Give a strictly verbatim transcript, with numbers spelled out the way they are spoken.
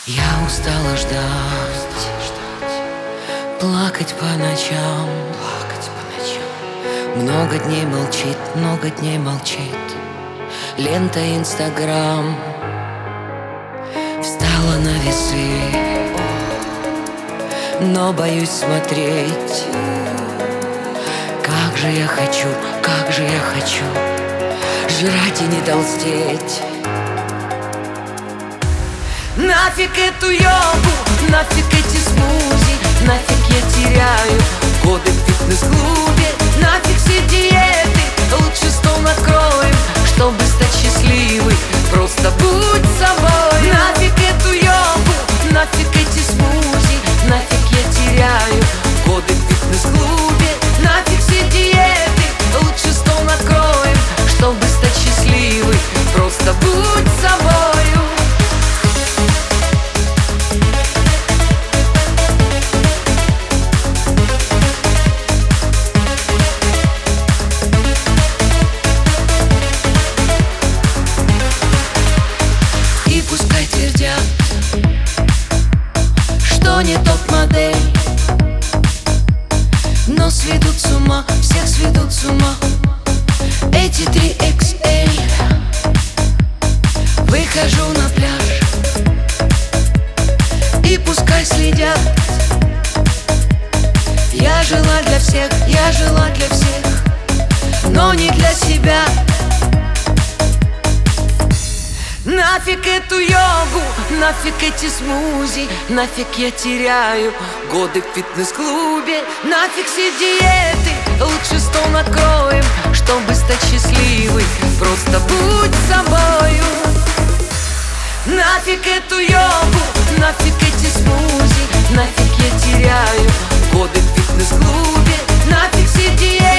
Я устала ждать, плакать по ночам, плакать по ночам. Много дней молчит, много дней молчит лента Инстаграм. Встала на весы, но боюсь смотреть. Как же я хочу, как же я хочу жрать и не толстеть. Нафиг эту йогу, нафиг эти смузи, нафиг я теряю годы в фитнес-клубе. Нафиг все диеты, лучше стол накроем, чтобы стать счастливой. Просто будь собой. Нафиг эту йогу, нафиг эти смузи, нафиг я теряю годы в фитнес-клубе. Нафиг все диеты, лучше стол накроем, чтобы стать счастливой. Просто будь собою. Что не топ-модель, но сведут с ума, всех сведут с ума эти три икс эль. Выхожу на пляж, и пускай следят. Я жила для всех, я жила для всех, но не для себя. Нафиг эту йогу, нафиг эти смузи, нафиг я теряю годы в фитнес-клубе. Нафиг все диеты, лучше стол накроем, чтобы стать счастливой. Просто будь собою. Нафиг эту йогу, нафиг эти смузи, нафиг я теряю годы в фитнес-клубе. Нафиг все диеты.